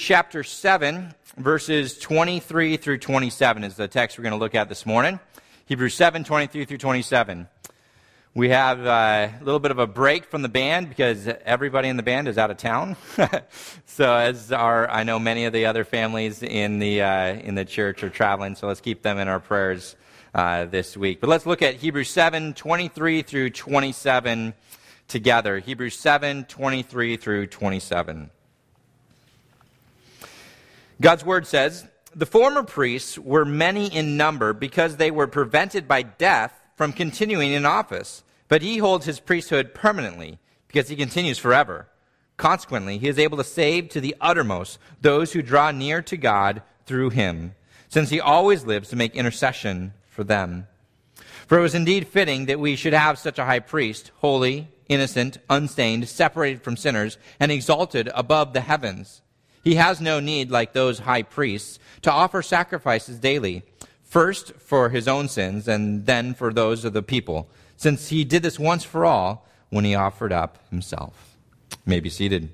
chapter 7, verses 23 through 27 is the text we're going to look at this morning. Hebrews 7, 23 through 27. We have a little bit of a break from the band because everybody in the band is out of town. So as are, I know many of the other families in the church are traveling, so let's keep them in our prayers this week. But let's look at Hebrews 7, 23 through 27 together. Hebrews 7, 23 through 27. God's word says, "The former priests were many in number because they were prevented by death from continuing in office. But he holds his priesthood permanently because he continues forever. Consequently, he is able to save to the uttermost those who draw near to God through him, since he always lives to make intercession for them. For it was indeed fitting that we should have such a high priest, holy, innocent, unstained, separated from sinners, and exalted above the heavens. He has no need, like those high priests, to offer sacrifices daily, first for his own sins and then for those of the people, since he did this once for all when he offered up himself." You may be seated.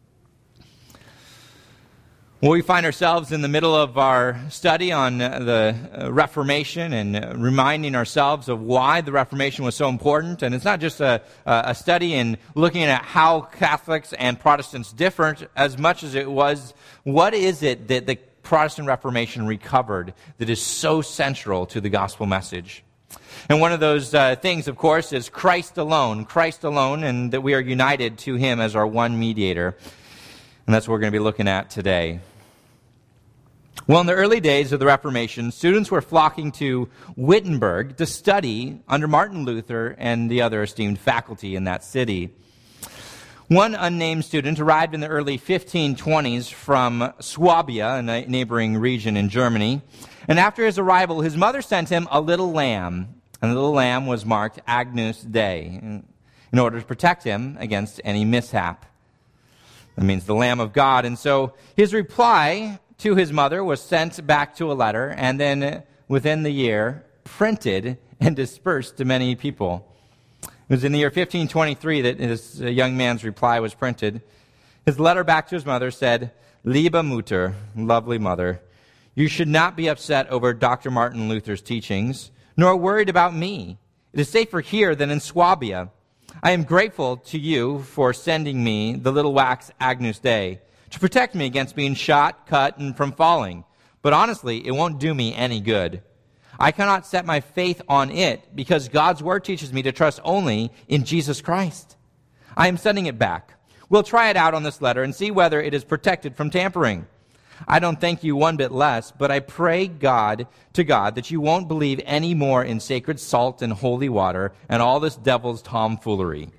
Well, we find ourselves in the middle of our study on the Reformation and reminding ourselves of why the Reformation was so important. And it's not just a study in looking at how Catholics and Protestants differed as much as it was, what is it that the Protestant Reformation recovered that is so central to the gospel message? And one of those things, of course, is Christ alone, and that we are united to him as our one mediator. And that's what we're going to be looking at today. Well, in the early days of the Reformation, students were flocking to Wittenberg to study under Martin Luther and the other esteemed faculty in that city. One unnamed student arrived in the early 1520s from Swabia, a neighboring region in Germany. And after his arrival, his mother sent him a little lamb. And the little lamb was marked Agnus Dei in order to protect him against any mishap. That means the Lamb of God. And so his reply to his mother was sent back to a letter, and then within the year, printed and dispersed to many people. It was in the year 1523 that his young man's reply was printed. His letter back to his mother said, "Liebe Mutter, lovely mother, you should not be upset over Dr. Martin Luther's teachings, nor worried about me. It is safer here than in Swabia. I am grateful to you for sending me the little wax Agnus Dei to protect me against being shot, cut, and from falling. But honestly, it won't do me any good. I cannot set my faith on it because God's word teaches me to trust only in Jesus Christ. I am sending it back. We'll try it out on this letter and see whether it is protected from tampering. I don't thank you one bit less, but I pray to God that you won't believe any more in sacred salt and holy water and all this devil's tomfoolery.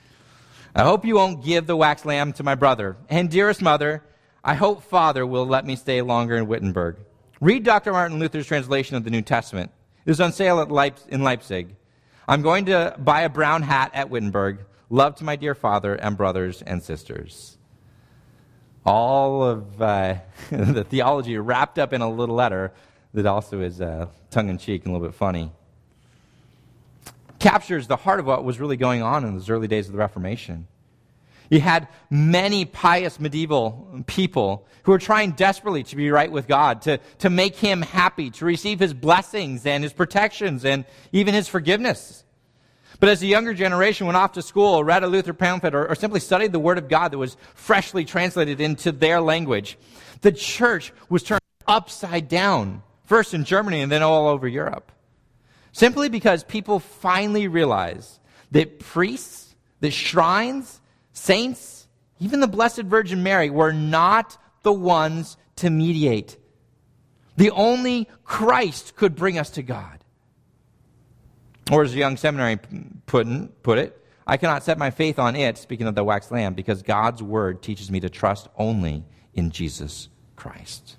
I hope you won't give the wax lamb to my brother. And dearest mother, I hope Father will let me stay longer in Wittenberg. Read Dr. Martin Luther's translation of the New Testament. It is on sale in Leipzig. I'm going to buy a brown hat at Wittenberg. Love to my dear father and brothers and sisters." All of the theology wrapped up in a little letter that also is tongue-in-cheek and a little bit funny. Captures the heart of what was really going on in those early days of the Reformation. You had many pious medieval people who were trying desperately to be right with God, to make him happy, to receive his blessings and his protections and even his forgiveness. But as the younger generation went off to school, read a Luther pamphlet, or simply studied the Word of God that was freshly translated into their language, the church was turned upside down, first in Germany and then all over Europe. Simply because people finally realized that priests, that shrines, saints, even the Blessed Virgin Mary were not the ones to mediate. The only Christ could bring us to God. Or as a young seminary put it, I cannot set my faith on it, speaking of the wax lamb, because God's word teaches me to trust only in Jesus Christ.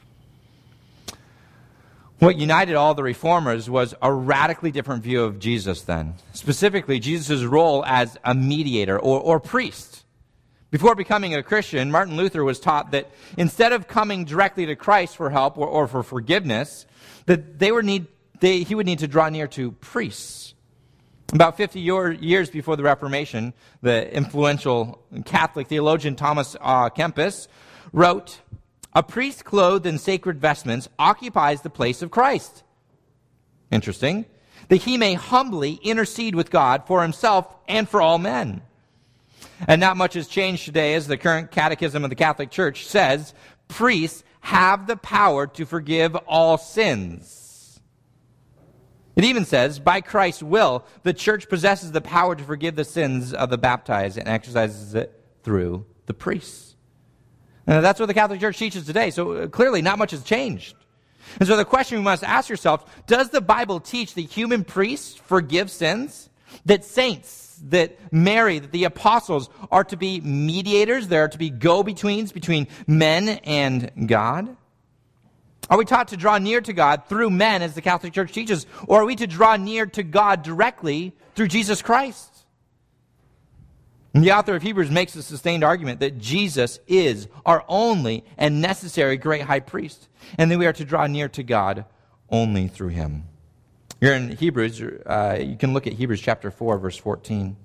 What united all the reformers was a radically different view of Jesus then. Specifically, Jesus' role as a mediator or priest. Before becoming a Christian, Martin Luther was taught that instead of coming directly to Christ for help or for forgiveness, that he would need to draw near to priests. About 50 years before the Reformation, the influential Catholic theologian Thomas Kempis wrote A priest clothed in sacred vestments occupies the place of Christ. Interesting. That he may humbly intercede with God for himself and for all men. And not much has changed today, as the current catechism of the Catholic Church says, priests have the power to forgive all sins. It even says, by Christ's will, the church possesses the power to forgive the sins of the baptized and exercises it through the priests. And that's what the Catholic Church teaches today. So clearly, not much has changed. And so the question we must ask ourselves, does the Bible teach that human priests forgive sins? That saints, that Mary, that the apostles are to be mediators, they are to be go-betweens between men and God? Are we taught to draw near to God through men, as the Catholic Church teaches, or are we to draw near to God directly through Jesus Christ? And the author of Hebrews makes a sustained argument that Jesus is our only and necessary great high priest, and that we are to draw near to God only through him. Here in Hebrews, you can look at Hebrews chapter 4, verse 14.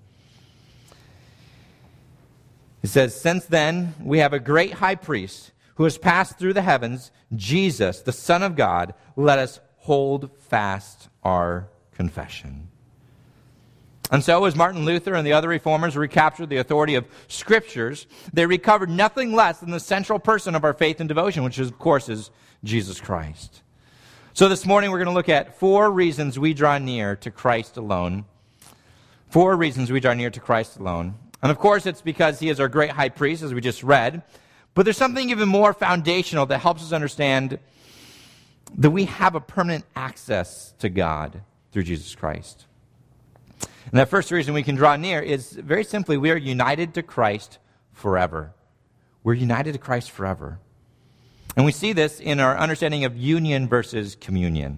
It says, since then we have a great high priest who has passed through the heavens, Jesus, the Son of God, let us hold fast our confession. And so, as Martin Luther and the other reformers recaptured the authority of Scriptures, they recovered nothing less than the central person of our faith and devotion, which, of course, is Jesus Christ. So this morning, we're going to look at 4 reasons we draw near to Christ alone. 4 reasons we draw near to Christ alone. And, of course, it's because he is our great high priest, as we just read. But there's something even more foundational that helps us understand that we have a permanent access to God through Jesus Christ. And that first reason we can draw near is very simply we are united to Christ forever. We're united to Christ forever. And we see this in our understanding of union versus communion.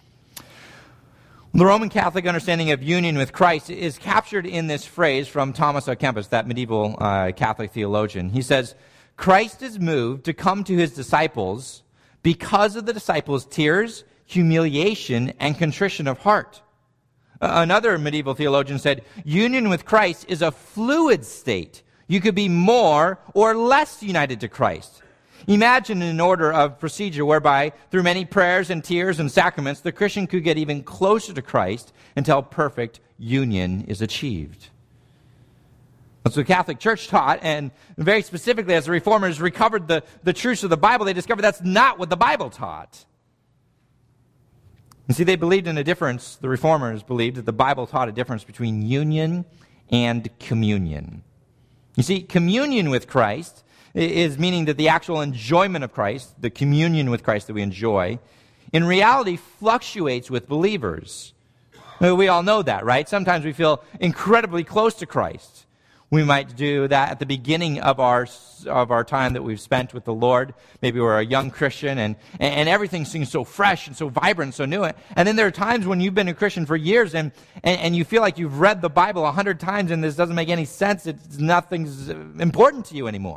The Roman Catholic understanding of union with Christ is captured in this phrase from Thomas à Kempis, that medieval Catholic theologian. He says, Christ is moved to come to his disciples because of the disciples' tears, humiliation, and contrition of heart. Another medieval theologian said, union with Christ is a fluid state. You could be more or less united to Christ. Imagine an order of procedure whereby, through many prayers and tears and sacraments, the Christian could get even closer to Christ until perfect union is achieved. That's what the Catholic Church taught, and very specifically, as the Reformers recovered the truths of the Bible, they discovered that's not what the Bible taught. You see, they believed in a difference. The Reformers believed that the Bible taught a difference between union and communion. You see, communion with Christ is meaning that the actual enjoyment of Christ, the communion with Christ that we enjoy, in reality fluctuates with believers. We all know that, right? Sometimes we feel incredibly close to Christ. We might do that at the beginning of our time that we've spent with the Lord. Maybe we're a young Christian and everything seems so fresh and so vibrant and so new. And then there are times when you've been a Christian for years and you feel like you've read the Bible 100 times and this doesn't make any sense. Nothing's important to you anymore.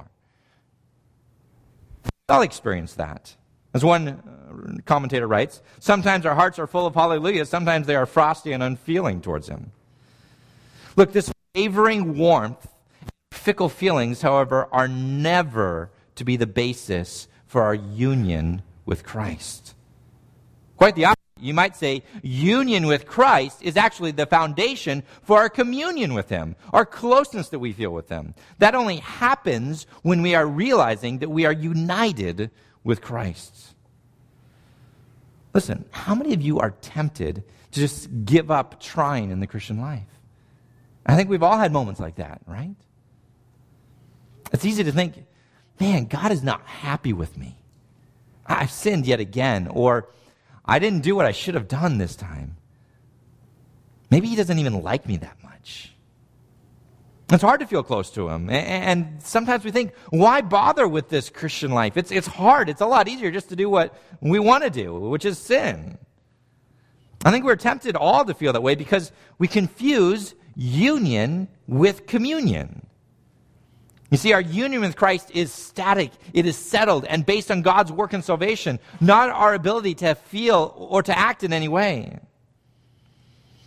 I'll experience that. As one commentator writes, sometimes our hearts are full of hallelujah, sometimes they are frosty and unfeeling towards him. Look, this wavering warmth, fickle feelings, however, are never to be the basis for our union with Christ. Quite the opposite. You might say union with Christ is actually the foundation for our communion with him, our closeness that we feel with him. That only happens when we are realizing that we are united with Christ. Listen, how many of you are tempted to just give up trying in the Christian life? I think we've all had moments like that, right? It's easy to think, man, God is not happy with me. I've sinned yet again, or I didn't do what I should have done this time. Maybe he doesn't even like me that much. It's hard to feel close to him. And sometimes we think, why bother with this Christian life? It's hard. It's a lot easier just to do what we want to do, which is sin. I think we're tempted all to feel that way because we confuse union with communion. You see, our union with Christ is static, it is settled, and based on God's work in salvation, not our ability to feel or to act in any way.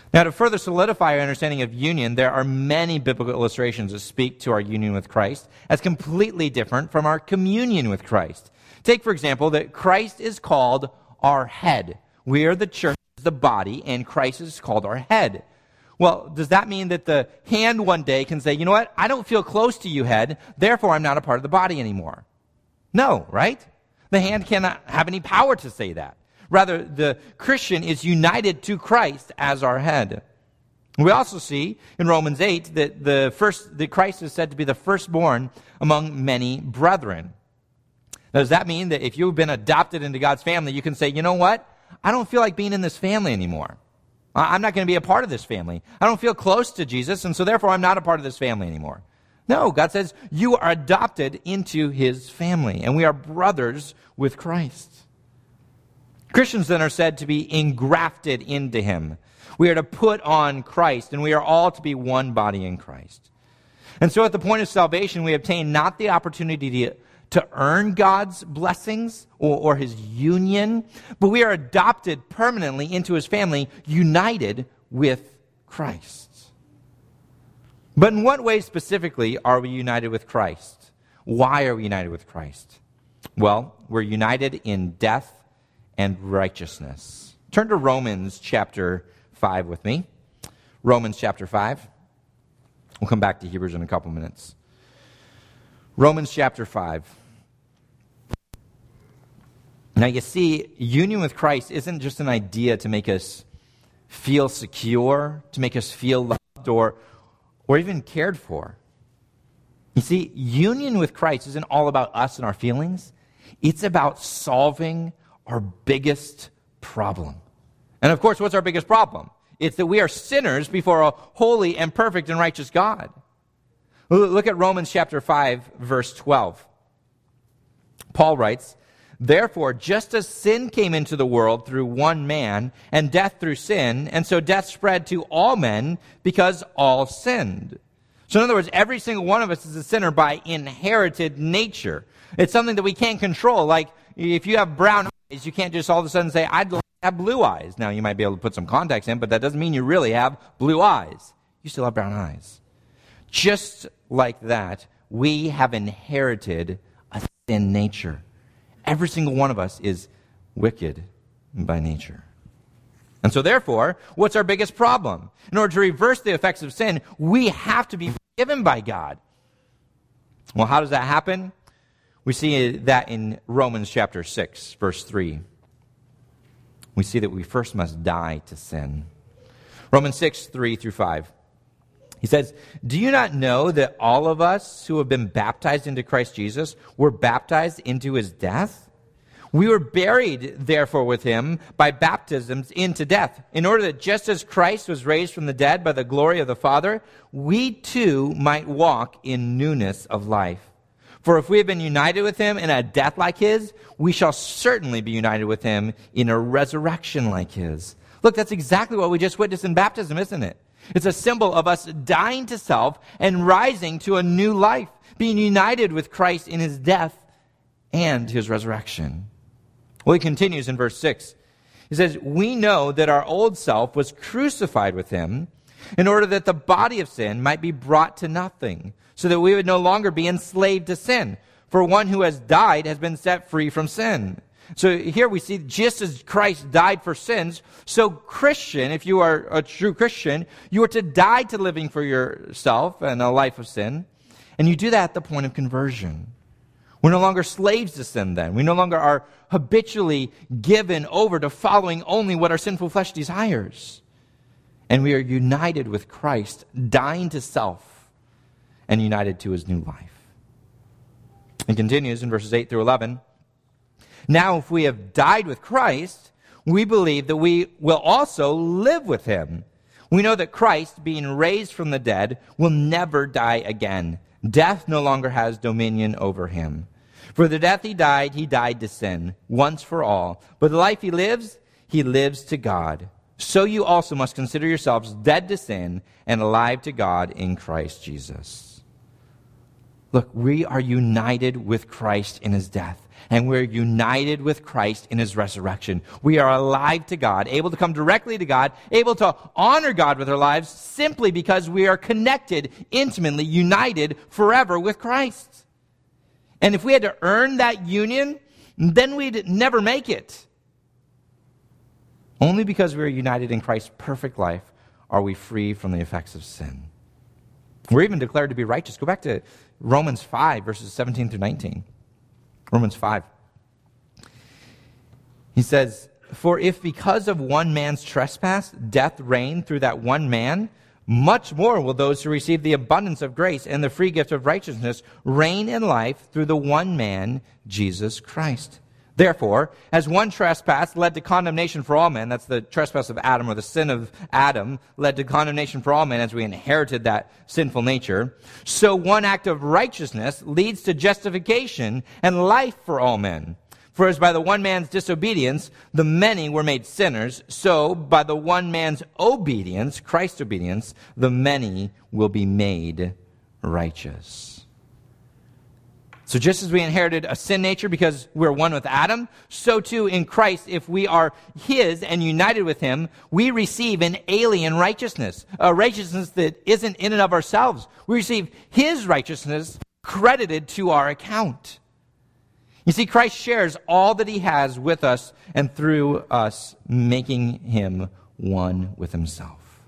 Now, to further solidify our understanding of union, there are many biblical illustrations that speak to our union with Christ as completely different from our communion with Christ. Take, for example, that Christ is called our head. We are the church, the body, and Christ is called our head. Well, does that mean that the hand one day can say, you know what, I don't feel close to you, head, therefore I'm not a part of the body anymore? No, right? The hand cannot have any power to say that. Rather, the Christian is united to Christ as our head. We also see in Romans 8 that Christ is said to be the firstborn among many brethren. Now, does that mean that if you've been adopted into God's family, you can say, you know what? I don't feel like being in this family anymore. I'm not going to be a part of this family. I don't feel close to Jesus, and so therefore I'm not a part of this family anymore. No, God says you are adopted into his family, and we are brothers with Christ. Christians then are said to be engrafted into him. We are to put on Christ, and we are all to be one body in Christ. And so at the point of salvation, we obtain not the opportunity to earn God's blessings or his union, but we are adopted permanently into his family, united with Christ. But in what way specifically are we united with Christ? Why are we united with Christ? Well, we're united in death and righteousness. Turn to Romans chapter 5 with me. Romans chapter 5. We'll come back to Hebrews in a couple minutes. Romans chapter 5. Now you see, union with Christ isn't just an idea to make us feel secure, to make us feel loved or even cared for. You see, union with Christ isn't all about us and our feelings. It's about solving our biggest problem. And of course, what's our biggest problem? It's that we are sinners before a holy and perfect and righteous God. Look at Romans chapter 5, verse 12. Paul writes, therefore, just as sin came into the world through one man, and death through sin, and so death spread to all men because all sinned. So in other words, every single one of us is a sinner by inherited nature. It's something that we can't control. Like if you have brown eyes, you can't just all of a sudden say, I'd like to have blue eyes. Now, you might be able to put some contacts in, but that doesn't mean you really have blue eyes. You still have brown eyes. Just like that, we have inherited a sin nature. Every single one of us is wicked by nature. And so therefore, what's our biggest problem? In order to reverse the effects of sin, we have to be forgiven by God. Well, how does that happen? We see that in Romans chapter 6, verse 3. We see that we first must die to sin. Romans 6, 3 through 5. He says, do you not know that all of us who have been baptized into Christ Jesus were baptized into his death? We were buried, therefore, with him by baptisms into death, in order that just as Christ was raised from the dead by the glory of the Father, we too might walk in newness of life. For if we have been united with him in a death like his, we shall certainly be united with him in a resurrection like his. Look, that's exactly what we just witnessed in baptism, isn't it? It's a symbol of us dying to self and rising to a new life, being united with Christ in his death and his resurrection. Well, he continues in verse 6. He says, we know that our old self was crucified with him in order that the body of sin might be brought to nothing, so that we would no longer be enslaved to sin. For one who has died has been set free from sin. So here we see just as Christ died for sins, so Christian, if you are a true Christian, you are to die to living for yourself and a life of sin. And you do that at the point of conversion. We're no longer slaves to sin then. We no longer are habitually given over to following only what our sinful flesh desires. And we are united with Christ, dying to self and united to his new life. It continues in verses 8 through 11. Now, if we have died with Christ, we believe that we will also live with him. We know that Christ, being raised from the dead, will never die again. Death no longer has dominion over him. For the death he died to sin, once for all. But the life he lives to God. So you also must consider yourselves dead to sin and alive to God in Christ Jesus. Look, we are united with Christ in his death. And we're united with Christ in his resurrection. We are alive to God, able to come directly to God, able to honor God with our lives simply because we are connected, intimately, united forever with Christ. And if we had to earn that union, then we'd never make it. Only because we are united in Christ's perfect life are we free from the effects of sin. We're even declared to be righteous. Go back to Romans 5, verses 17 through 19. Romans 5. He says, "For if because of one man's trespass death reigned through that one man, much more will those who receive the abundance of grace and the free gift of righteousness reign in life through the one man, Jesus Christ. Therefore, as one trespass led to condemnation for all men," that's the trespass of Adam, or the sin of Adam, led to condemnation for all men as we inherited that sinful nature, "so one act of righteousness leads to justification and life for all men. For as by the one man's disobedience the many were made sinners, so by the one man's obedience, Christ's obedience, the many will be made righteous." So just as we inherited a sin nature because we're one with Adam, so too in Christ, if we are his and united with him, we receive an alien righteousness, a righteousness that isn't in and of ourselves. We receive his righteousness credited to our account. You see, Christ shares all that he has with us and through us, making him one with himself.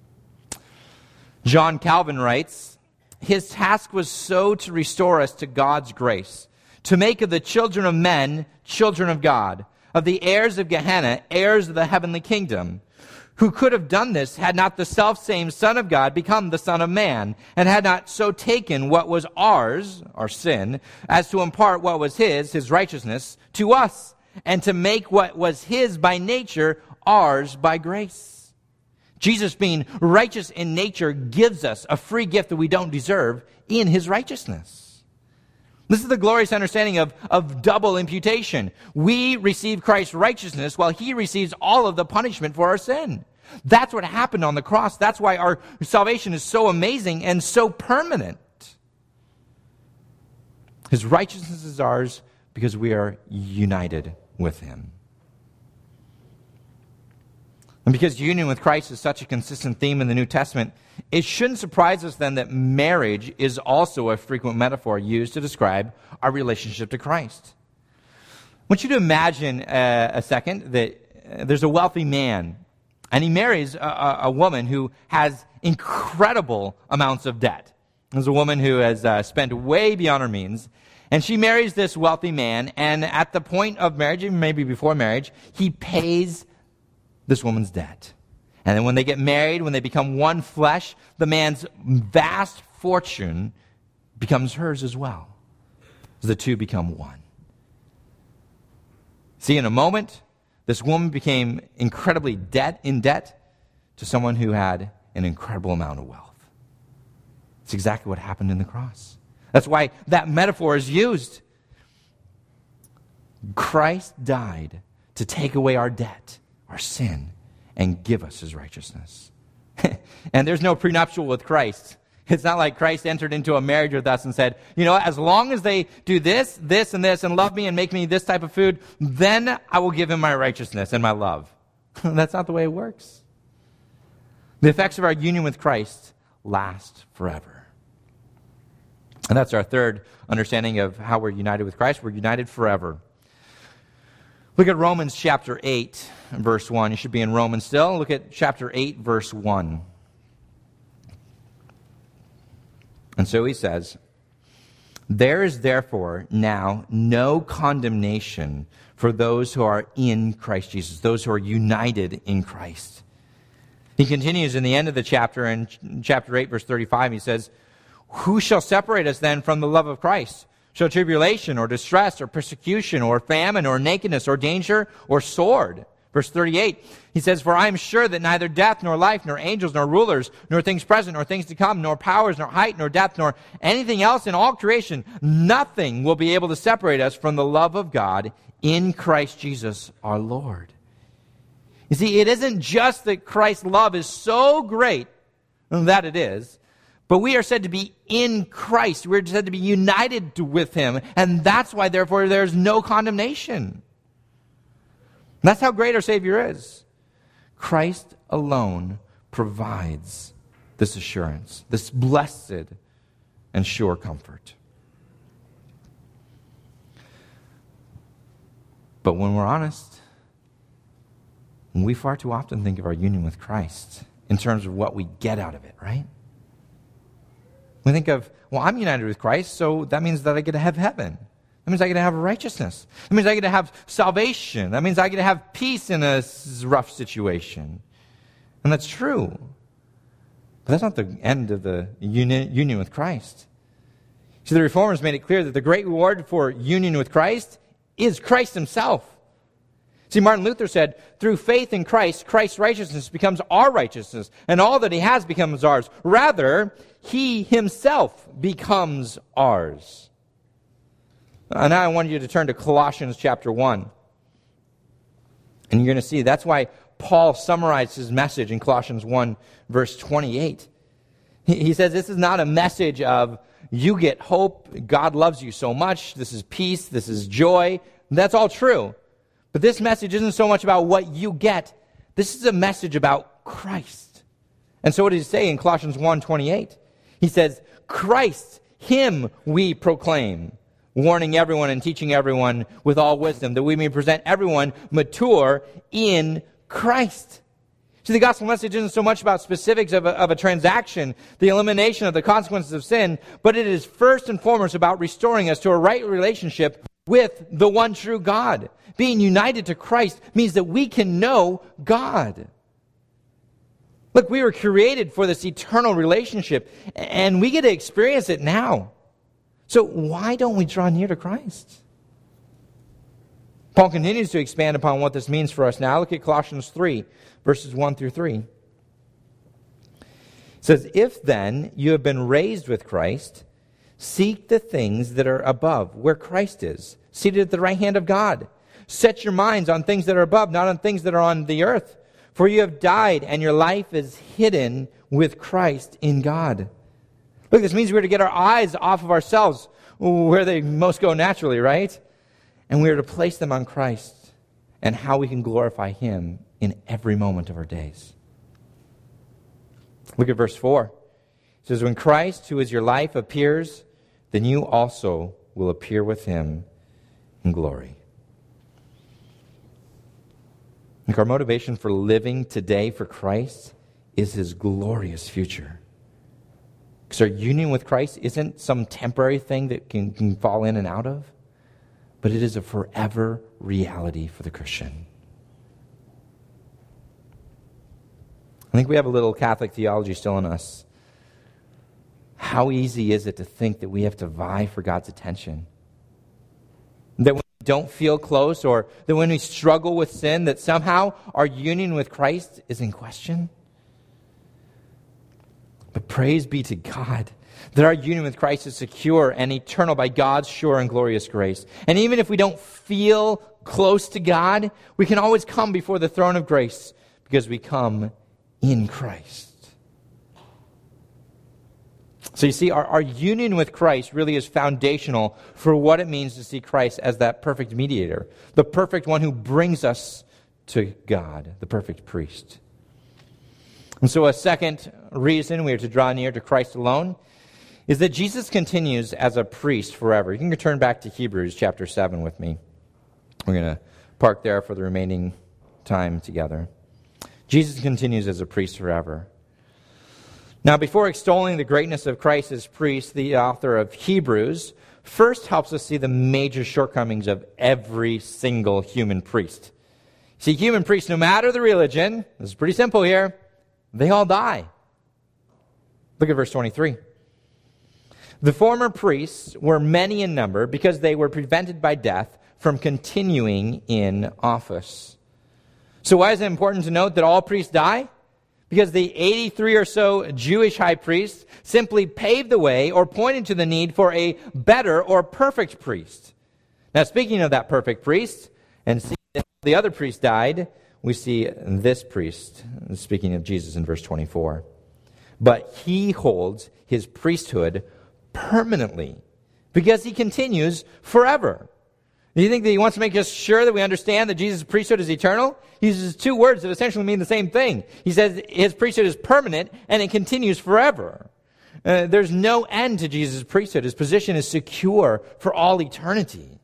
John Calvin writes, "His task was so to restore us to God's grace, to make of the children of men children of God, of the heirs of Gehenna heirs of the heavenly kingdom. Who could have done this had not the selfsame Son of God become the Son of Man, and had not so taken what was ours, our sin, as to impart what was his righteousness, to us, and to make what was his by nature ours by grace." Jesus, being righteous in nature, gives us a free gift that we don't deserve in his righteousness. This is the glorious understanding of double imputation. We receive Christ's righteousness while he receives all of the punishment for our sin. That's what happened on the cross. That's why our salvation is so amazing and so permanent. His righteousness is ours because we are united with him. And because union with Christ is such a consistent theme in the New Testament, it shouldn't surprise us then that marriage is also a frequent metaphor used to describe our relationship to Christ. I want you to imagine a second that there's a wealthy man, and he marries a woman who has incredible amounts of debt. There's a woman who has spent way beyond her means, and she marries this wealthy man, and at the point of marriage, even maybe before marriage, he pays this woman's debt. And then when they get married, when they become one flesh, the man's vast fortune becomes hers as well. The two become one. See, in a moment, this woman became incredibly in debt to someone who had an incredible amount of wealth. It's exactly what happened in the cross. That's why that metaphor is used. Christ died to take away our debt, our sin, and give us his righteousness. And there's no prenuptial with Christ. It's not like Christ entered into a marriage with us and said, you know, as long as they do this, this, and this, and love me and make me this type of food, then I will give him my righteousness and my love. That's not the way it works. The effects of our union with Christ last forever. And that's our third understanding of how we're united with Christ. We're united forever. Look at Romans chapter 8, verse 1. You should be in Romans still. Look at chapter 8, verse 1. And so he says, "There is therefore now no condemnation for those who are in Christ Jesus," those who are united in Christ. He continues in the end of the chapter, in chapter 8, verse 35, he says, "Who shall separate us then from the love of Christ? Shall tribulation or distress or persecution or famine or nakedness or danger or sword?" Verse 38, he says, "For I am sure that neither death nor life nor angels nor rulers nor things present nor things to come nor powers nor height nor depth nor anything else in all creation, nothing will be able to separate us from the love of God in Christ Jesus our Lord." You see, it isn't just that Christ's love is so great that it is, But we are said to be in Christ. We're said to be united with him. And that's why, therefore, there's no condemnation. That's how great our Savior is. Christ alone provides this assurance, this blessed and sure comfort. But when we're honest, we far too often think of our union with Christ in terms of what we get out of it, right? We think of, well, I'm united with Christ, so that means that I get to have heaven. That means I get to have righteousness. That means I get to have salvation. That means I get to have peace in a rough situation. And that's true. But that's not the end of the union with Christ. See, the Reformers made it clear that the great reward for union with Christ is Christ himself. See, Martin Luther said, through faith in Christ, Christ's righteousness becomes our righteousness, and all that he has becomes ours. Rather, he himself becomes ours. And now I want you to turn to Colossians chapter 1. And you're going to see that's why Paul summarized his message in Colossians 1, verse 28. He says this is not a message of you get hope, God loves you so much, this is peace, this is joy. That's all true. But this message isn't so much about what you get. This is a message about Christ. And so what does he say in Colossians 1:28? He says, Christ, him we proclaim, warning everyone and teaching everyone with all wisdom, that we may present everyone mature in Christ. See, the gospel message isn't so much about specifics of a transaction, the elimination of the consequences of sin, but it is first and foremost about restoring us to a right relationship with the one true God. Being united to Christ means that we can know God. Look, we were created for this eternal relationship, and we get to experience it now. So why don't we draw near to Christ? Paul continues to expand upon what this means for us now. Look at Colossians 3, verses 1 through 3. It says, if then you have been raised with Christ, seek the things that are above, where Christ is, seated at the right hand of God. Set your minds on things that are above, not on things that are on the earth. For you have died, and your life is hidden with Christ in God. Look, this means we're to get our eyes off of ourselves, where they most go naturally, right? And we are to place them on Christ and how we can glorify him in every moment of our days. Look at verse 4. It says, when Christ, who is your life, appears, then you also will appear with him in glory. Like our motivation for living today for Christ is his glorious future. Because our union with Christ isn't some temporary thing that can fall in and out of, but it is a forever reality for the Christian. I think we have a little Catholic theology still in us. How easy is it to think that we have to vie for God's attention? That when we don't feel close, or that when we struggle with sin, that somehow our union with Christ is in question? But praise be to God that our union with Christ is secure and eternal by God's sure and glorious grace. And even if we don't feel close to God, we can always come before the throne of grace because we come in Christ. So you see, our union with Christ really is foundational for what it means to see Christ as that perfect mediator, the perfect one who brings us to God, the perfect priest. And so a second reason we are to draw near to Christ alone is that Jesus continues as a priest forever. You can turn back to Hebrews chapter 7 with me. We're going to park there for the remaining time together. Jesus continues as a priest forever. Now, before extolling the greatness of Christ as priest, the author of Hebrews first helps us see the major shortcomings of every single human priest. See, human priests, no matter the religion, this is pretty simple here, they all die. Look at verse 23. The former priests were many in number because they were prevented by death from continuing in office. So why is it important to note that all priests die? Because the 83 or so Jewish high priests simply paved the way or pointed to the need for a better or perfect priest. Now, speaking of that perfect priest, and seeing that the other priest died, we see this priest, speaking of Jesus in verse 24. but he holds his priesthood permanently because he continues forever. Do you think that he wants to make us sure that we understand that Jesus' priesthood is eternal? He uses two words that essentially mean the same thing. He says his priesthood is permanent and it continues forever. There's no end to Jesus' priesthood. His position is secure for all eternity.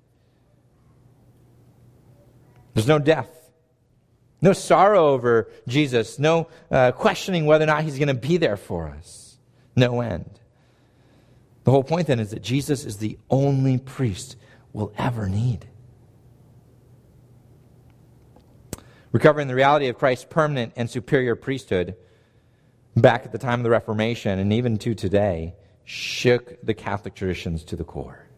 There's no death, no sorrow over Jesus, no questioning whether or not he's going to be there for us. No end. The whole point then is that Jesus is the only priest we'll ever need. Recovering the reality of Christ's permanent and superior priesthood back at the time of the Reformation and even to today shook the Catholic traditions to the core.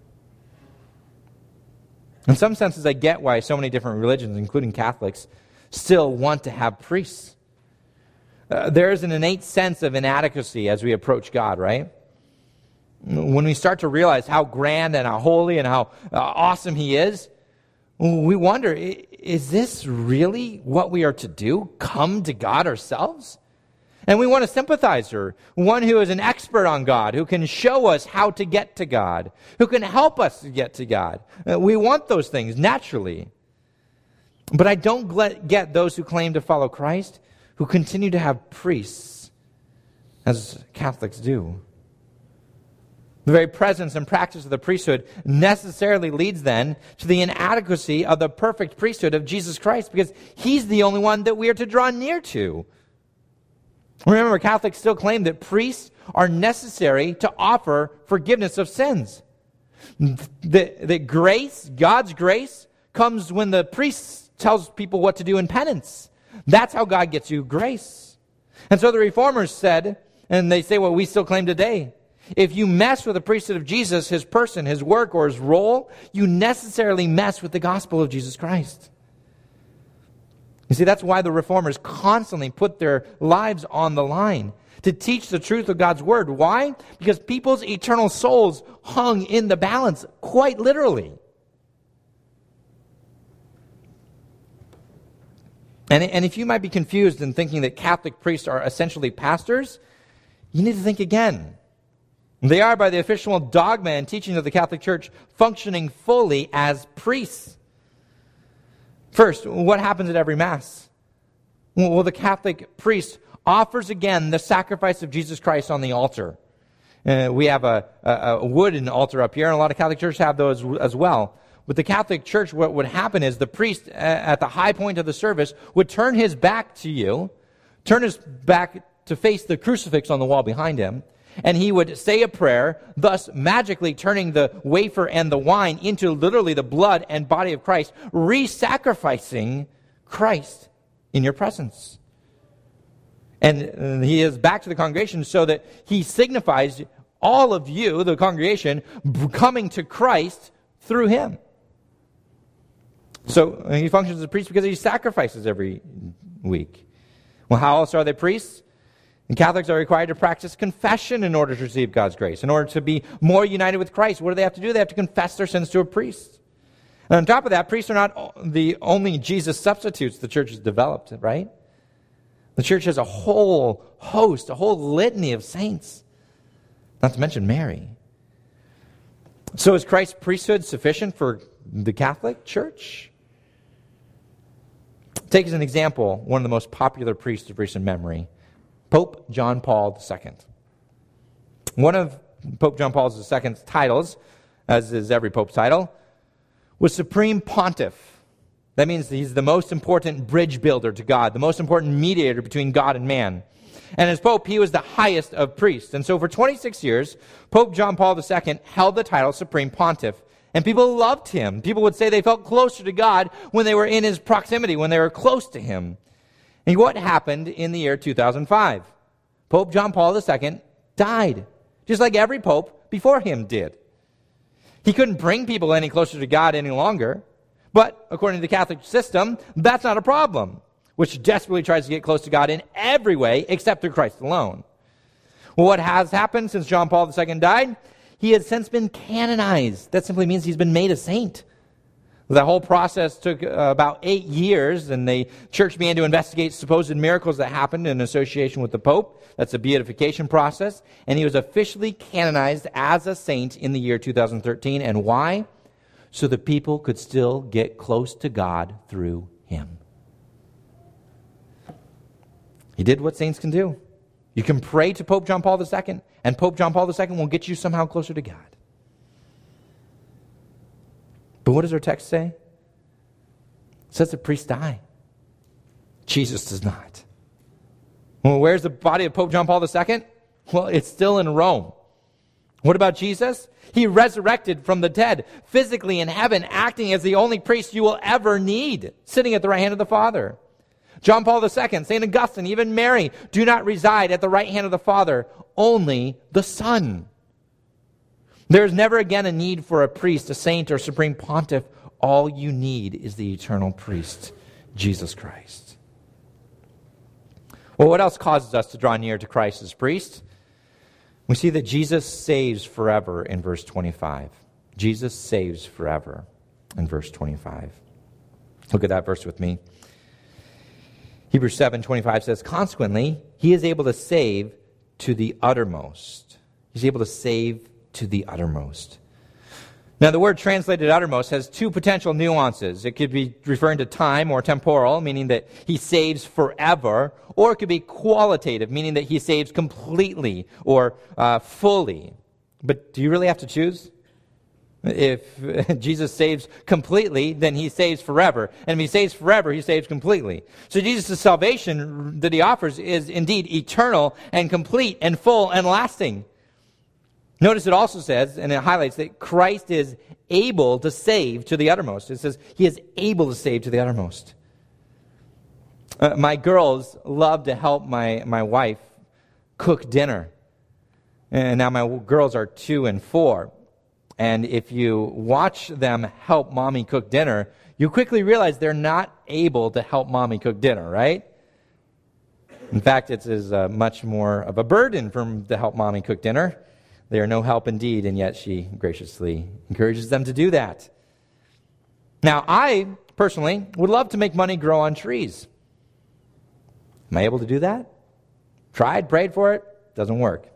In some senses, I get why so many different religions, including Catholics, still want to have priests. There is an innate sense of inadequacy as we approach God, right? When we start to realize how grand and how holy and how awesome he is, we wonder, is this really what we are to do? Come to God ourselves? And we want a sympathizer, one who is an expert on God, who can show us how to get to God, who can help us to get to God. We want those things naturally. But I don't get those who claim to follow Christ, who continue to have priests, as Catholics do. The very presence and practice of the priesthood necessarily leads then to the inadequacy of the perfect priesthood of Jesus Christ, because he's the only one that we are to draw near to. Remember, Catholics still claim that priests are necessary to offer forgiveness of sins. That grace, God's grace, comes when the priest tells people what to do in penance. That's how God gets you grace. And so the Reformers said, and they say what we still claim today, if you mess with the priesthood of Jesus, his person, his work, or his role, you necessarily mess with the gospel of Jesus Christ. You see, that's why the Reformers constantly put their lives on the line to teach the truth of God's word. Why? Because people's eternal souls hung in the balance, quite literally. And if you might be confused in thinking that Catholic priests are essentially pastors, you need to think again. They are, by the official dogma and teaching of the Catholic Church, functioning fully as priests. First, what happens at every Mass? Well, the Catholic priest offers again the sacrifice of Jesus Christ on the altar. We have a wooden altar up here, and a lot of Catholic churches have those as well. With the Catholic Church, what would happen is the priest, at the high point of the service, would turn his back to you, turn his back to face the crucifix on the wall behind him, and he would say a prayer, thus magically turning the wafer and the wine into literally the blood and body of Christ, re-sacrificing Christ in your presence. And he is back to the congregation so that he signifies all of you, the congregation, coming to Christ through him. So he functions as a priest because he sacrifices every week. Well, how else are they priests? And Catholics are required to practice confession in order to receive God's grace. In order to be more united with Christ, what do they have to do? They have to confess their sins to a priest. And on top of that, priests are not the only Jesus substitutes the church has developed, right? The church has a whole host, a whole litany of saints, not to mention Mary. So is Christ's priesthood sufficient for the Catholic Church? Take as an example one of the most popular priests of recent memory, Pope John Paul II. One of Pope John Paul II's titles, as is every pope's title, was Supreme Pontiff. That means he's the most important bridge builder to God, the most important mediator between God and man. And as Pope, he was the highest of priests. And so for 26 years, Pope John Paul II held the title Supreme Pontiff. And people loved him. People would say they felt closer to God when they were in his proximity, when they were close to him. And what happened in the year 2005? Pope John Paul II died, just like every pope before him did. He couldn't bring people any closer to God any longer. But according to the Catholic system, that's not a problem, which desperately tries to get close to God in every way except through Christ alone. Well, what has happened since John Paul II died? He has since been canonized. That simply means he's been made a saint. That whole process took about 8 years, and the church began to investigate supposed miracles that happened in association with the Pope. That's a beatification process. And he was officially canonized as a saint in the year 2013. And why? So that people could still get close to God through him. He did what saints can do. You can pray to Pope John Paul II, and Pope John Paul II will get you somehow closer to God. But what does our text say? It says that priests die. Jesus does not. Well, where's the body of Pope John Paul II? Well, it's still in Rome. What about Jesus? He resurrected from the dead, physically in heaven, acting as the only priest you will ever need, sitting at the right hand of the Father. John Paul II, St. Augustine, even Mary, do not reside at the right hand of the Father, only the Son. There is never again a need for a priest, a saint, or supreme pontiff. All you need is the eternal priest, Jesus Christ. Well, what else causes us to draw near to Christ as priest? We see that Jesus saves forever in verse 25. Jesus saves forever in verse 25. Look at that verse with me. Hebrews 7:25 says, consequently, he is able to save to the uttermost. He's able to save to the uttermost. Now, the word translated uttermost has two potential nuances. It could be referring to time or temporal, meaning that he saves forever, or it could be qualitative, meaning that he saves completely or fully. But do you really have to choose? If Jesus saves completely, then he saves forever. And if he saves forever, he saves completely. So Jesus' salvation that he offers is indeed eternal and complete and full and lasting. Notice it also says, and it highlights, that Christ is able to save to the uttermost. It says he is able to save to the uttermost. My girls love to help my wife cook dinner. And now my girls are 2 and 4. And if you watch them help mommy cook dinner, you quickly realize they're not able to help mommy cook dinner, right? In fact, it is much more of a burden for them to help mommy cook dinner. They are no help indeed, and yet she graciously encourages them to do that. Now, I personally would love to make money grow on trees. Am I able to do that? Tried, prayed for it, doesn't work.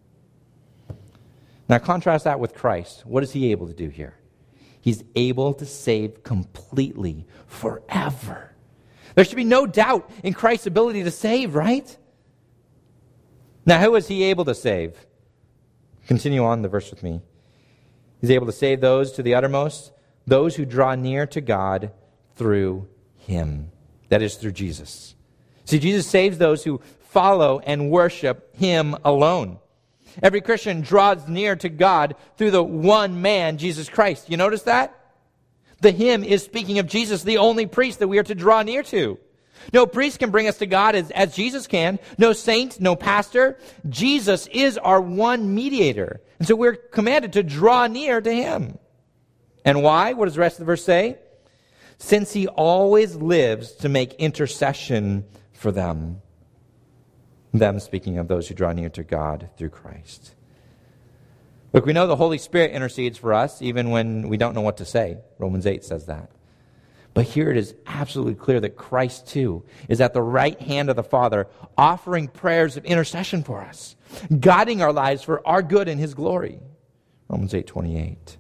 Now, contrast that with Christ. What is he able to do here? He's able to save completely, forever. There should be no doubt in Christ's ability to save, right? Now, who is he able to save? Continue on the verse with me. He's able to save those to the uttermost, those who draw near to God through him. That is, through Jesus. See, Jesus saves those who follow and worship him alone. Every Christian draws near to God through the one man, Jesus Christ. You notice that? The hymn is speaking of Jesus, the only priest that we are to draw near to. No priest can bring us to God as Jesus can. No saint, no pastor. Jesus is our one mediator. And so we're commanded to draw near to him. And why? What does the rest of the verse say? Since he always lives to make intercession for them. Them speaking of those who draw near to God through Christ. Look, we know the Holy Spirit intercedes for us even when we don't know what to say. Romans 8 says that. But here it is absolutely clear that Christ, too, is at the right hand of the Father, offering prayers of intercession for us, guiding our lives for our good and his glory. Romans 8:28.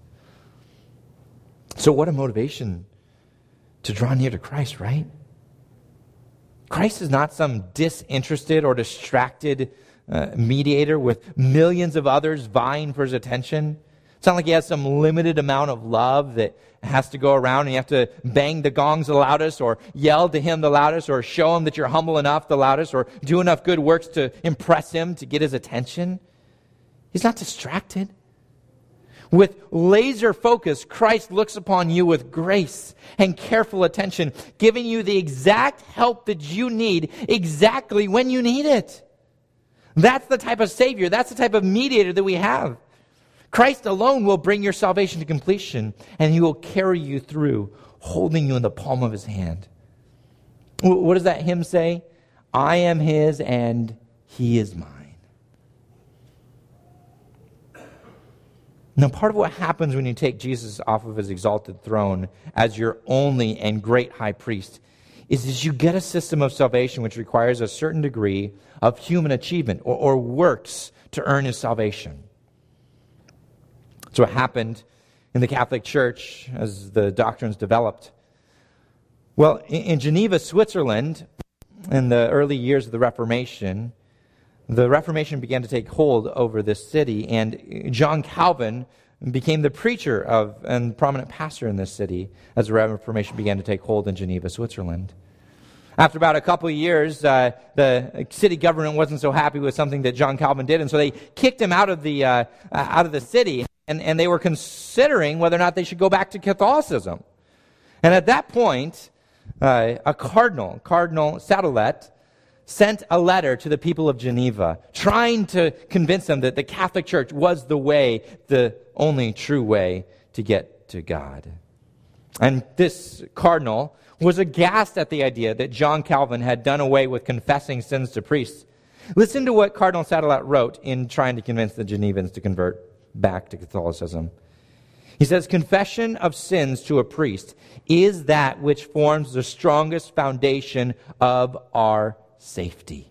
So what a motivation to draw near to Christ, right? Christ is not some disinterested or distracted mediator with millions of others vying for his attention. It's not like he has some limited amount of love that has to go around and you have to bang the gongs the loudest or yell to him the loudest or show him that you're humble enough the loudest or do enough good works to impress him to get his attention. He's not distracted. With laser focus, Christ looks upon you with grace and careful attention, giving you the exact help that you need exactly when you need it. That's the type of Savior, that's the type of mediator that we have. Christ alone will bring your salvation to completion, and he will carry you through, holding you in the palm of his hand. What does that hymn say? I am his and he is mine. Now, part of what happens when you take Jesus off of his exalted throne as your only and great high priest is you get a system of salvation which requires a certain degree of human achievement or works to earn his salvation. So what happened in the Catholic Church as the doctrines developed? Well, in Geneva, Switzerland, in the early years of the Reformation began to take hold over this city, and John Calvin became the preacher and prominent pastor in this city as the Reformation began to take hold in Geneva, Switzerland. After about a couple of years, the city government wasn't so happy with something that John Calvin did, and so they kicked him out of the city, and they were considering whether or not they should go back to Catholicism. And at that point, a Cardinal Sadolet, sent a letter to the people of Geneva, trying to convince them that the Catholic Church was the way, the only true way to get to God. And this cardinal was aghast at the idea that John Calvin had done away with confessing sins to priests. Listen to what Cardinal Sadolet wrote in trying to convince the Genevans to convert back to Catholicism. He says, "Confession of sins to a priest is that which forms the strongest foundation of our safety."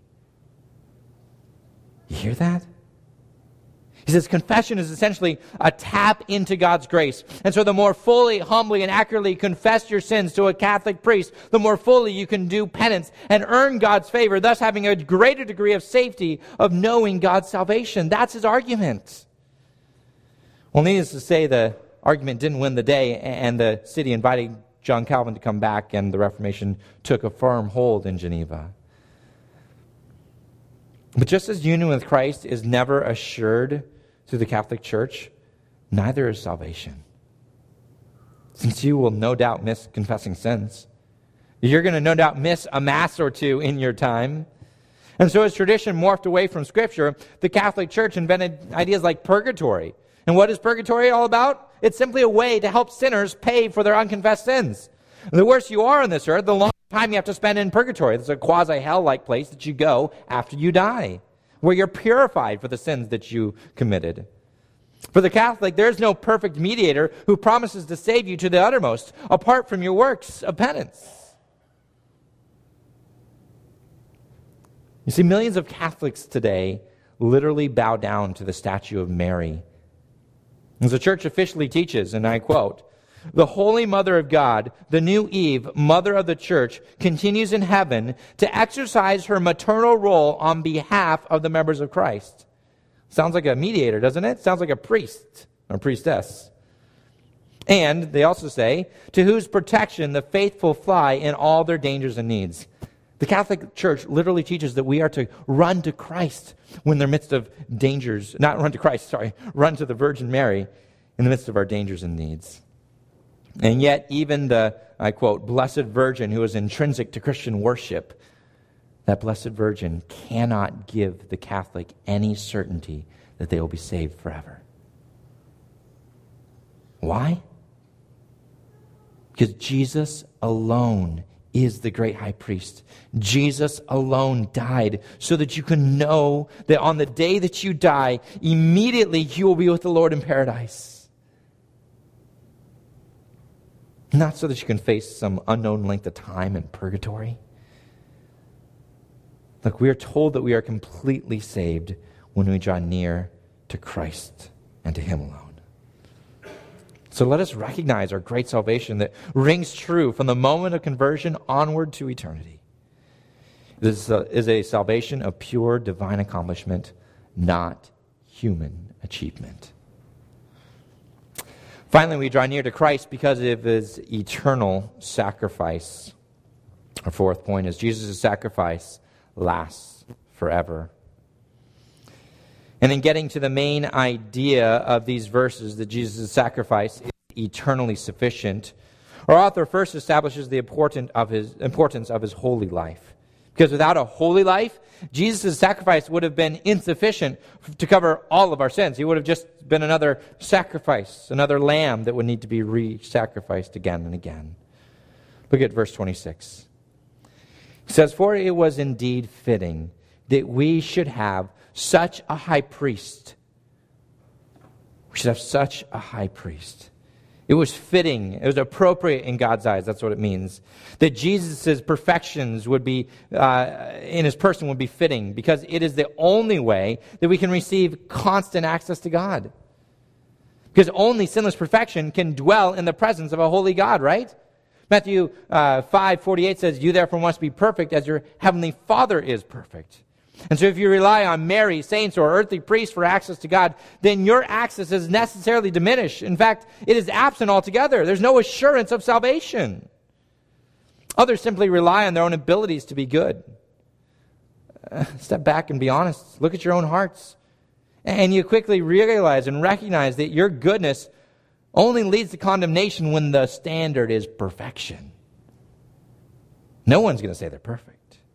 You hear that? He says confession is essentially a tap into God's grace. And so the more fully, humbly, and accurately confess your sins to a Catholic priest, the more fully you can do penance and earn God's favor, thus having a greater degree of safety of knowing God's salvation. That's his argument. Well, needless to say, the argument didn't win the day, and the city invited John Calvin to come back, and the Reformation took a firm hold in Geneva. But just as union with Christ is never assured through the Catholic Church, neither is salvation. Since you will no doubt miss confessing sins, you're going to no doubt miss a Mass or two in your time. And so as tradition morphed away from Scripture, the Catholic Church invented ideas like purgatory. And what is purgatory all about? It's simply a way to help sinners pay for their unconfessed sins. And the worse you are on this earth, the longer time you have to spend in purgatory. It's a quasi-hell-like place that you go after you die, where you're purified for the sins that you committed. For the Catholic, there's no perfect mediator who promises to save you to the uttermost, apart from your works of penance. You see, millions of Catholics today literally bow down to the statue of Mary. As the Church officially teaches, and I quote, "The Holy Mother of God, the new Eve, Mother of the Church, continues in heaven to exercise her maternal role on behalf of the members of Christ." Sounds like a mediator, doesn't it? Sounds like a priest or priestess. And they also say, "To whose protection the faithful fly in all their dangers and needs." The Catholic Church literally teaches that we are to run to Christ when they're in the midst of dangers. Run to the Virgin Mary in the midst of our dangers and needs. And yet, even the, I quote, Blessed Virgin who is intrinsic to Christian worship, that Blessed Virgin cannot give the Catholic any certainty that they will be saved forever. Why? Because Jesus alone is the great high priest. Jesus alone died so that you can know that on the day that you die, immediately you will be with the Lord in paradise. Not so that you can face some unknown length of time in purgatory. Look, we are told that we are completely saved when we draw near to Christ and to Him alone. So let us recognize our great salvation that rings true from the moment of conversion onward to eternity. This is a salvation of pure divine accomplishment, not human achievement. Finally, we draw near to Christ because of His eternal sacrifice. Our fourth point is Jesus' sacrifice lasts forever. And in getting to the main idea of these verses, that Jesus' sacrifice is eternally sufficient, our author first establishes the importance of his holy life. Because without a holy life, Jesus' sacrifice would have been insufficient to cover all of our sins. He would have just been another sacrifice, another lamb that would need to be re-sacrificed again and again. Look at verse 26. It says, "For it was indeed fitting that we should have such a high priest." We should have such a high priest. It was fitting. It was appropriate in God's eyes. That's what it means. That Jesus' perfections would be, in his person would be fitting, because it is the only way that we can receive constant access to God. Because only sinless perfection can dwell in the presence of a holy God, right? Matthew 5:48 says, "You therefore must be perfect as your heavenly Father is perfect." And so if you rely on Mary, saints, or earthly priests for access to God, then your access is necessarily diminished. In fact, it is absent altogether. There's no assurance of salvation. Others simply rely on their own abilities to be good. Step back and be honest. Look at your own hearts. And you quickly realize and recognize that your goodness only leads to condemnation when the standard is perfection. No one's going to say they're perfect.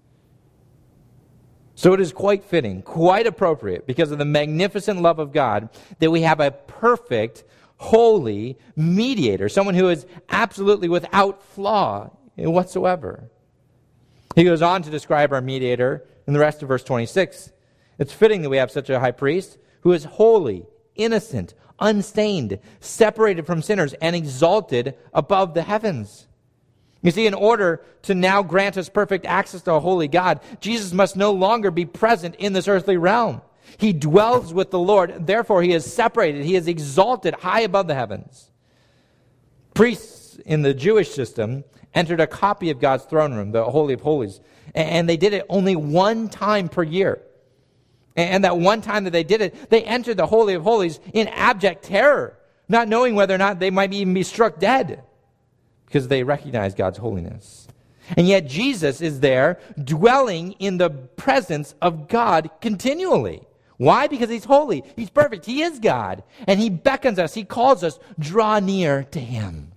So it is quite fitting, quite appropriate, because of the magnificent love of God, that we have a perfect, holy mediator, someone who is absolutely without flaw whatsoever. He goes on to describe our mediator in the rest of verse 26. It's fitting that we have such a high priest who is holy, innocent, unstained, separated from sinners, and exalted above the heavens. You see, in order to now grant us perfect access to a holy God, Jesus must no longer be present in this earthly realm. He dwells with the Lord. Therefore, he is separated. He is exalted high above the heavens. Priests in the Jewish system entered a copy of God's throne room, the Holy of Holies, and they did it only one time per year. And that one time that they did it, they entered the Holy of Holies in abject terror, not knowing whether or not they might even be struck dead, because they recognize God's holiness. And yet Jesus is there dwelling in the presence of God continually. Why? Because he's holy. He's perfect. He is God. And he beckons us. He calls us, draw near to him.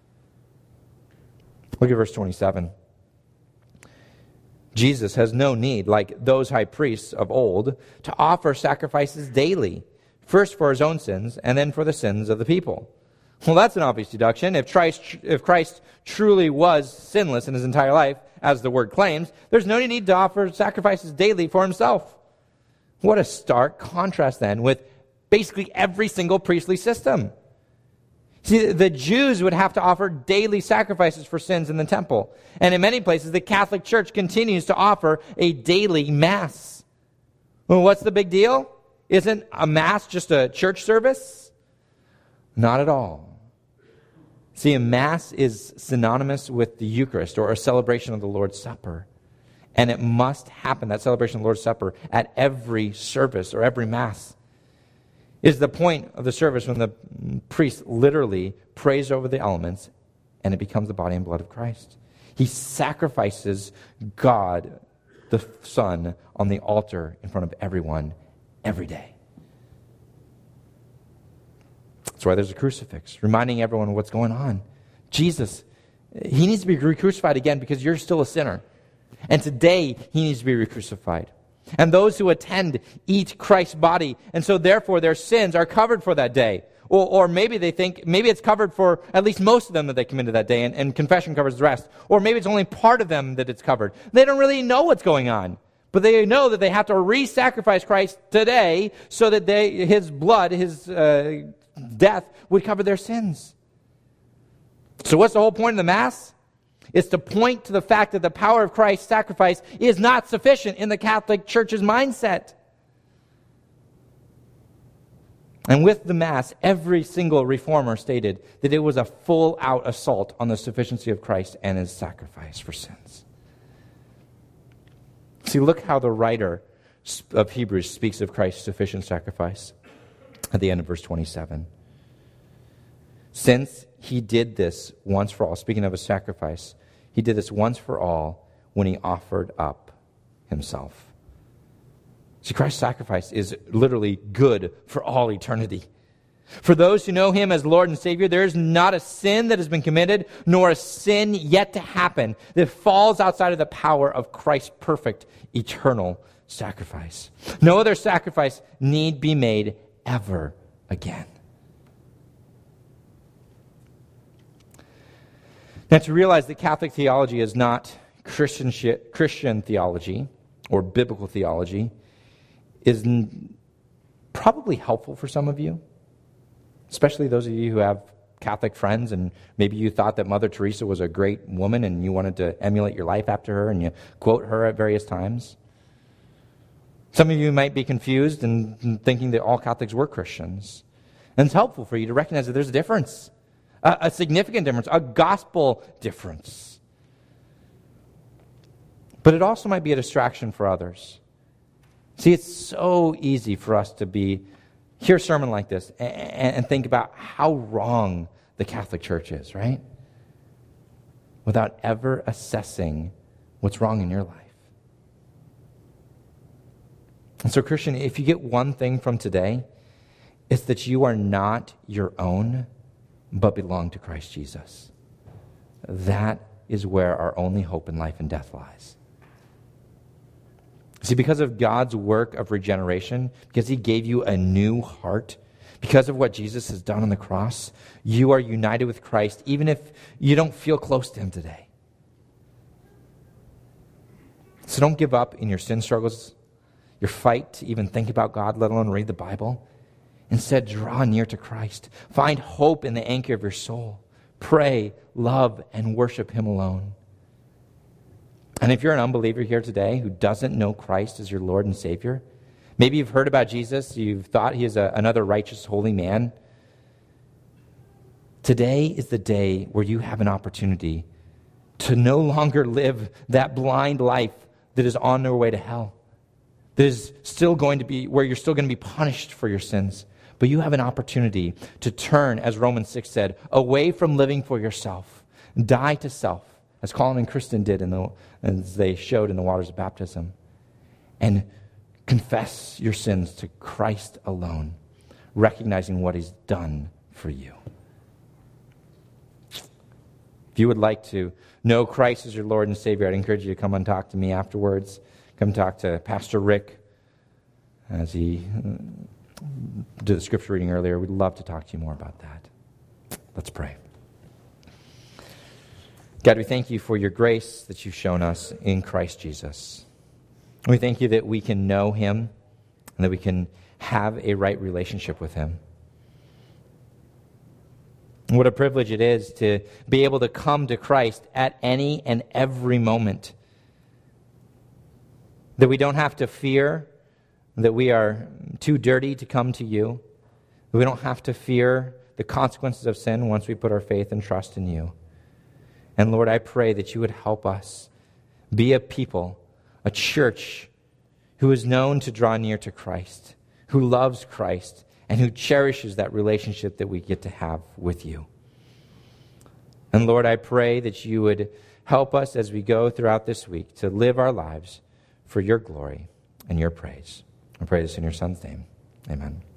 Look at verse 27. Jesus has no need, like those high priests of old, to offer sacrifices daily, first for his own sins and then for the sins of the people. Well, that's an obvious deduction. If Christ truly was sinless in his entire life, as the word claims, there's no need to offer sacrifices daily for himself. What a stark contrast then with basically every single priestly system. See, the Jews would have to offer daily sacrifices for sins in the temple. And in many places, the Catholic Church continues to offer a daily Mass. Well, what's the big deal? Isn't a Mass just a church service? Not at all. See, a Mass is synonymous with the Eucharist, or a celebration of the Lord's Supper. And it must happen, that celebration of the Lord's Supper, at every service or every Mass. Is the point of the service when the priest literally prays over the elements and it becomes the body and blood of Christ. He sacrifices God, the Son, on the altar in front of everyone every day. That's why there's a crucifix, reminding everyone of what's going on. Jesus, he needs to be re-crucified again because you're still a sinner. And today, he needs to be re-crucified. And those who attend eat Christ's body, and so therefore their sins are covered for that day. Or maybe they think, maybe it's covered for at least most of them that they committed that day, and confession covers the rest. Or maybe it's only part of them that it's covered. They don't really know what's going on. But they know that they have to re-sacrifice Christ today so that his blood, his death, would cover their sins. So what's the whole point of the Mass? It's to point to the fact that the power of Christ's sacrifice is not sufficient in the Catholic Church's mindset. And with the Mass, every single reformer stated that it was a full-out assault on the sufficiency of Christ and his sacrifice for sins. See, look how the writer of Hebrews speaks of Christ's sufficient sacrifice at the end of verse 27. Since he did this once for all, speaking of a sacrifice, he did this once for all when he offered up himself. See, Christ's sacrifice is literally good for all eternity. For those who know him as Lord and Savior, there is not a sin that has been committed, nor a sin yet to happen that falls outside of the power of Christ's perfect, eternal sacrifice. No other sacrifice need be made ever again. Now, to realize that Catholic theology is not Christian theology or biblical theology is probably helpful for some of you. especially those of you who have Catholic friends, and maybe you thought that Mother Teresa was a great woman and you wanted to emulate your life after her and you quote her at various times. Some of you might be confused and thinking that all Catholics were Christians. And it's helpful for you to recognize that there's a difference, a significant difference, a gospel difference. But it also might be a distraction for others. See, it's so easy for us to hear a sermon like this and think about how wrong the Catholic Church is, right? Without ever assessing what's wrong in your life. And so, Christian, if you get one thing from today, it's that you are not your own, but belong to Christ Jesus. That is where our only hope in life and death lies. See, because of God's work of regeneration, because he gave you a new heart, because of what Jesus has done on the cross, you are united with Christ, even if you don't feel close to him today. So don't give up in your sin struggles, your fight to even think about God, let alone read the Bible. Instead, draw near to Christ. Find hope in the anchor of your soul. Pray, love, and worship him alone. And if you're an unbeliever here today who doesn't know Christ as your Lord and Savior, maybe you've heard about Jesus, you've thought he is another righteous, holy man. Today is the day where you have an opportunity to no longer live that blind life that is on their way to hell. That is still going to be, where you're still going to be punished for your sins. But you have an opportunity to turn, as Romans 6 said, away from living for yourself. Die to self, as Colin and Kristen did as they showed in the waters of baptism. And confess your sins to Christ alone, recognizing what he's done for you. If you would like to know Christ as your Lord and Savior, I'd encourage you to come and talk to me afterwards. Come talk to Pastor Rick as he did the scripture reading earlier. We'd love to talk to you more about that. Let's pray. God, we thank you for your grace that you've shown us in Christ Jesus. We thank you that we can know him and that we can have a right relationship with him. What a privilege it is to be able to come to Christ at any and every moment. That we don't have to fear that we are too dirty to come to you. That we don't have to fear the consequences of sin once we put our faith and trust in you. And Lord, I pray that you would help us be a people, a church who is known to draw near to Christ, who loves Christ, and who cherishes that relationship that we get to have with you. And Lord, I pray that you would help us as we go throughout this week to live our lives for your glory and your praise. I pray this in your Son's name. Amen.